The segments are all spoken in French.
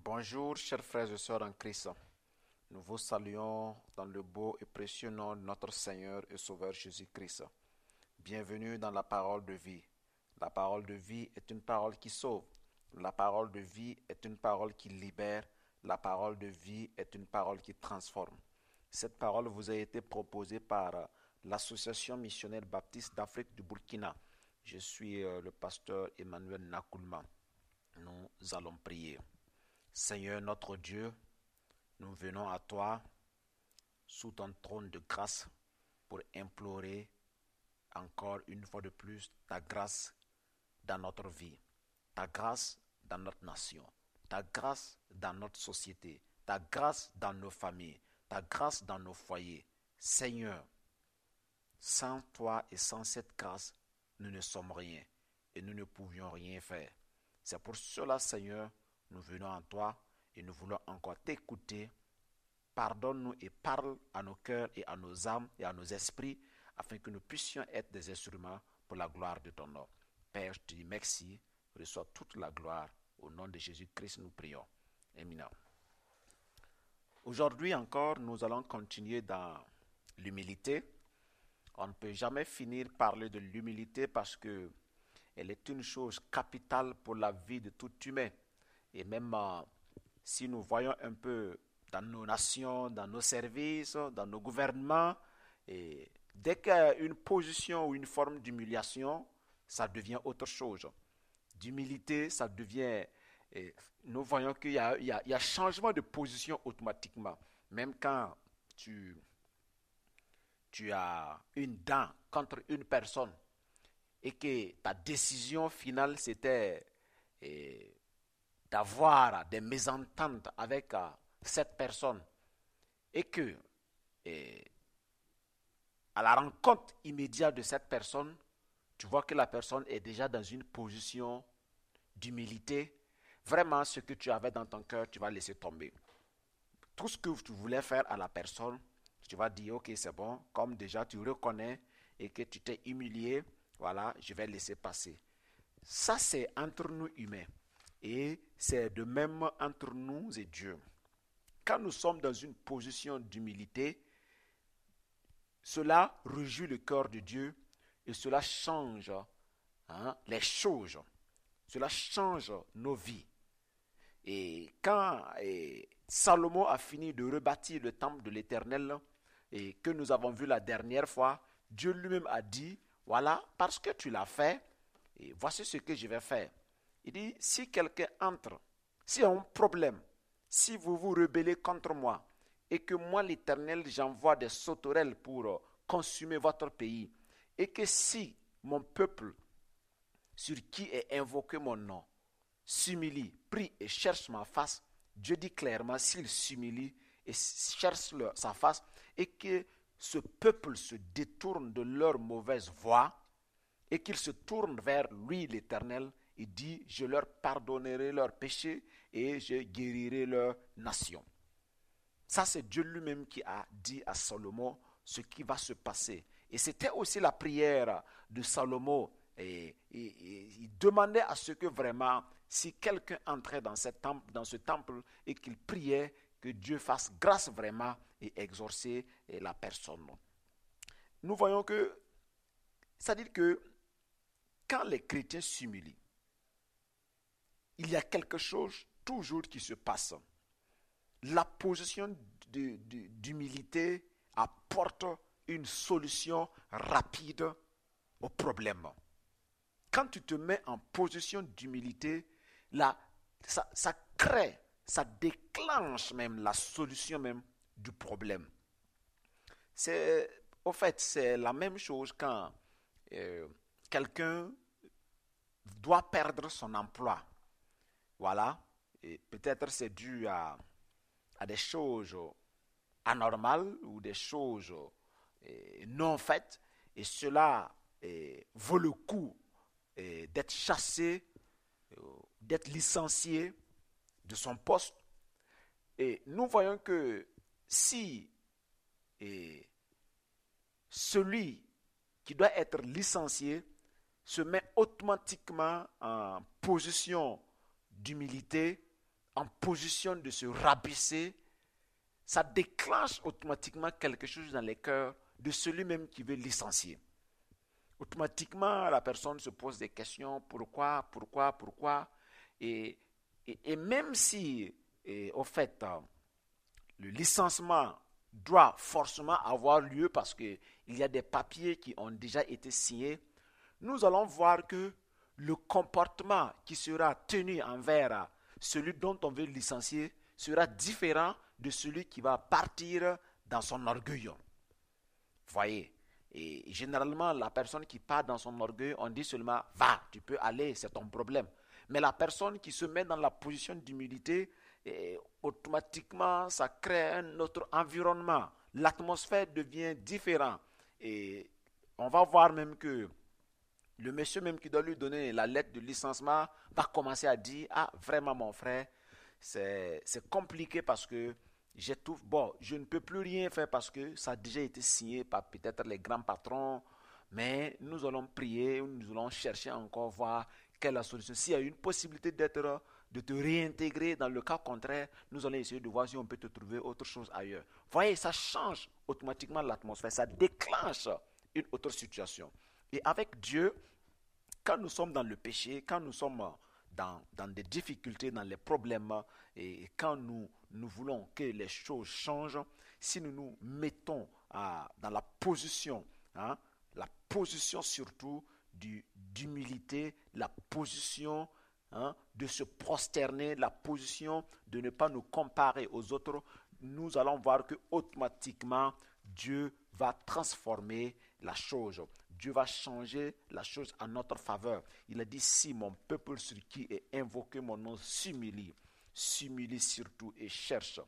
Bonjour, chers frères et sœurs en Christ. Nous vous saluons dans le beau et précieux nom de notre Seigneur et Sauveur Jésus-Christ. Bienvenue dans la parole de vie. La parole de vie est une parole qui sauve. La parole de vie est une parole qui libère. La parole de vie est une parole qui transforme. Cette parole vous a été proposée par l'Association missionnaire baptiste d'Afrique du Burkina. Je suis le pasteur Emmanuel Nakoulma. Nous allons prier. Seigneur notre Dieu, nous venons à toi sous ton trône de grâce pour implorer encore une fois de plus ta grâce dans notre vie, ta grâce dans notre nation, ta grâce dans notre société, ta grâce dans nos familles, ta grâce dans nos foyers. Seigneur, sans toi et sans cette grâce, nous ne sommes rien et nous ne pouvions rien faire. C'est pour cela, Seigneur, nous venons à toi et nous voulons encore t'écouter. Pardonne-nous et parle à nos cœurs et à nos âmes et à nos esprits afin que nous puissions être des instruments pour la gloire de ton nom. Père, je te dis merci, reçois toute la gloire. Au nom de Jésus-Christ, nous prions. Amen. Aujourd'hui encore, nous allons continuer dans l'humilité. On ne peut jamais finir par parler de l'humilité parce que elle est une chose capitale pour la vie de tout humain. Et même si nous voyons un peu dans nos nations, dans nos services, dans nos gouvernements, et dès qu'il y a une position ou une forme d'humiliation, ça devient autre chose. D'humilité, ça devient... nous voyons qu'il y a changement de position automatiquement. Même quand tu as une dent contre une personne et que ta décision finale c'était d'avoir des mésententes avec cette personne et que à la rencontre immédiate de cette personne, tu vois que la personne est déjà dans une position d'humilité. Vraiment, ce que tu avais dans ton cœur, tu vas laisser tomber. Tout ce que tu voulais faire à la personne, tu vas dire, ok, c'est bon, comme déjà tu reconnais et que tu t'es humilié, voilà, je vais laisser passer. Ça, c'est entre nous humains. Et c'est de même entre nous et Dieu. Quand nous sommes dans une position d'humilité, cela réjouit le cœur de Dieu et cela change les choses. Cela change nos vies. Et quand Salomon a fini de rebâtir le temple de l'Éternel et que nous avons vu la dernière fois, Dieu lui-même a dit, voilà, parce que tu l'as fait, et voici ce que je vais faire. Il dit, si quelqu'un entre, s'il y a un problème, si vous vous rebellez contre moi, et que moi l'Éternel, j'envoie des sauterelles pour consumer votre pays, et que si mon peuple, sur qui est invoqué mon nom, s'humilie, prie et cherche ma face, Dieu dit clairement, s'il s'humilie et cherche sa face, et que ce peuple se détourne de leur mauvaise voie, et qu'ils se tournent vers lui l'Éternel, il dit, je leur pardonnerai leurs péchés et je guérirai leur nation. Ça, c'est Dieu lui-même qui a dit à Salomon ce qui va se passer. Et c'était aussi la prière de Salomon. Et il demandait à ce que vraiment, si quelqu'un entrait dans ce temple et qu'il priait, que Dieu fasse grâce vraiment et exorcer la personne. Nous voyons que, c'est-à-dire que quand les chrétiens s'humilient, il y a quelque chose toujours qui se passe. La position d'humilité apporte une solution rapide au problème. Quand tu te mets en position d'humilité, ça crée, ça déclenche même la solution même du problème. Au fait, c'est la même chose quand quelqu'un doit perdre son emploi. Voilà. Et peut-être c'est dû à des choses anormales ou des choses non faites. Et cela vaut le coup d'être chassé, d'être licencié de son poste. Et nous voyons que si celui qui doit être licencié se met automatiquement en position d'humilité, en position de se rabaisser, ça déclenche automatiquement quelque chose dans les cœurs de celui même qui veut licencier. Automatiquement, la personne se pose des questions, pourquoi, et même si, au fait, le licenciement doit forcément avoir lieu parce qu'il y a des papiers qui ont déjà été signés, nous allons voir que le comportement qui sera tenu envers celui dont on veut licencier sera différent de celui qui va partir dans son orgueil. Voyez, et généralement, la personne qui part dans son orgueil, on dit seulement, va, tu peux aller, c'est ton problème. Mais la personne qui se met dans la position d'humilité, automatiquement, ça crée un autre environnement. L'atmosphère devient différente. Et on va voir même que le monsieur même qui doit lui donner la lettre de licenciement va commencer à dire, ah, vraiment mon frère, c'est compliqué parce que j'ai tout, bon, je ne peux plus rien faire parce que ça a déjà été signé par peut-être les grands patrons, mais nous allons prier, nous allons chercher encore voir quelle est la solution. S'il y a une possibilité de te réintégrer, dans le cas contraire, nous allons essayer de voir si on peut te trouver autre chose ailleurs. Voyez, ça change automatiquement l'atmosphère, ça déclenche une autre situation. Et avec Dieu, quand nous sommes dans le péché, quand nous sommes dans des difficultés, dans les problèmes, et quand nous voulons que les choses changent, si nous nous mettons dans la position surtout d'humilité, la position de se prosterner, la position de ne pas nous comparer aux autres, nous allons voir que automatiquement Dieu va transformer la chose. Dieu va changer la chose en notre faveur. Il a dit, si mon peuple sur qui est invoqué mon nom s'humilie surtout et cherche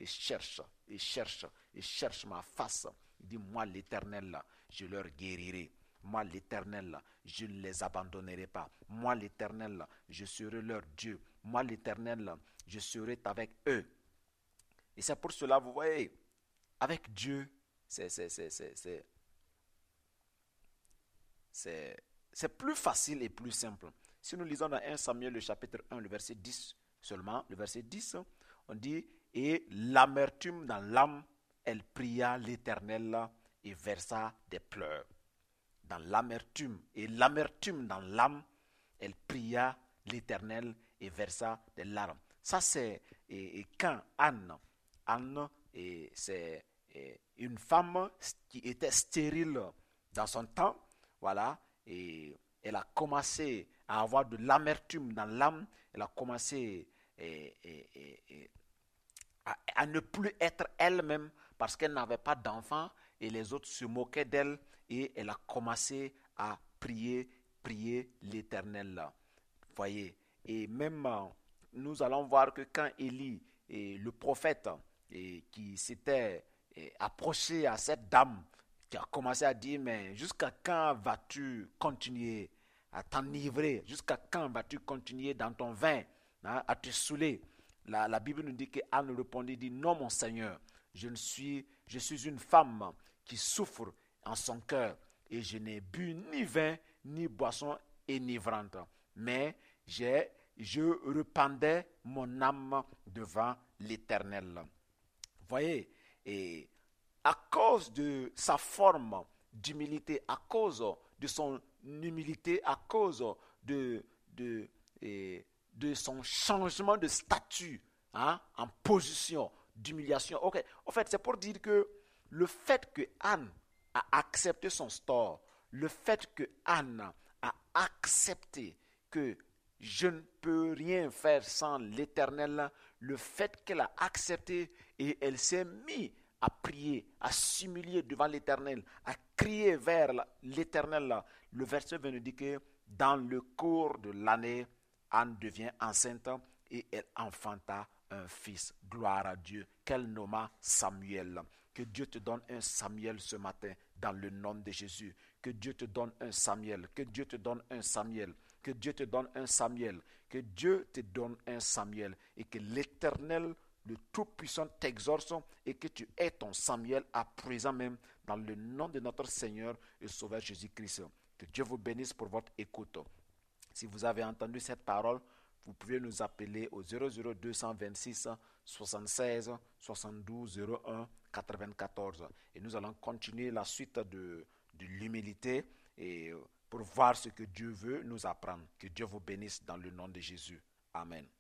ma face. Il dit, moi l'Éternel, je leur guérirai. Moi l'Éternel, je ne les abandonnerai pas. Moi l'Éternel, je serai leur Dieu. Moi l'Éternel, je serai avec eux. Et c'est pour cela, vous voyez, avec Dieu, c'est plus facile et plus simple. Si nous lisons dans 1 Samuel, le chapitre 1, le verset 10 seulement, le verset 10, on dit, et l'amertume dans l'âme, elle pria l'Éternel et versa des pleurs. Dans l'amertume, et l'amertume dans l'âme, elle pria l'Éternel et versa des larmes. Ça, c'est quand Anne, c'est une femme qui était stérile dans son temps, voilà, et elle a commencé à avoir de l'amertume dans l'âme, elle a commencé à ne plus être elle-même parce qu'elle n'avait pas d'enfant et les autres se moquaient d'elle et elle a commencé à prier l'Éternel. Voyez, et même nous allons voir que quand Élie, le prophète, qui s'était approché à cette dame, qui a commencé à dire, mais jusqu'à quand vas-tu continuer à t'enivrer? Jusqu'à quand vas-tu continuer dans ton vin, à te saouler? La Bible nous dit qu'Anne répondit, dit, non mon Seigneur, je suis une femme qui souffre en son cœur et je n'ai bu ni vin ni boisson enivrante, mais je rependais mon âme devant l'Éternel. Voyez, et à cause de sa forme d'humilité, à cause de son humilité, à cause de son changement de statut, en position d'humiliation. Okay. En fait, c'est pour dire que le fait que Anne a accepté son sort, le fait que Anne a accepté que je ne peux rien faire sans l'Éternel, le fait qu'elle a accepté et elle s'est mise à prier, à s'humilier devant l'Éternel, à crier vers l'Éternel. Le verset veut nous dire que dans le cours de l'année, Anne devient enceinte et elle enfanta un fils. Gloire à Dieu, qu'elle nomma Samuel. Que Dieu te donne un Samuel ce matin dans le nom de Jésus. Que Dieu te donne un Samuel. Que Dieu te donne un Samuel. Que Dieu te donne un Samuel. Que Dieu te donne un Samuel. Et que l'Éternel, le Tout-Puissant, t'exorce et que tu aies ton Samuel à présent même dans le nom de notre Seigneur et Sauveur Jésus-Christ. Que Dieu vous bénisse pour votre écoute. Si vous avez entendu cette parole, vous pouvez nous appeler au 00226 76 72 01 94. Et nous allons continuer la suite de l'humilité et pour voir ce que Dieu veut nous apprendre. Que Dieu vous bénisse dans le nom de Jésus. Amen.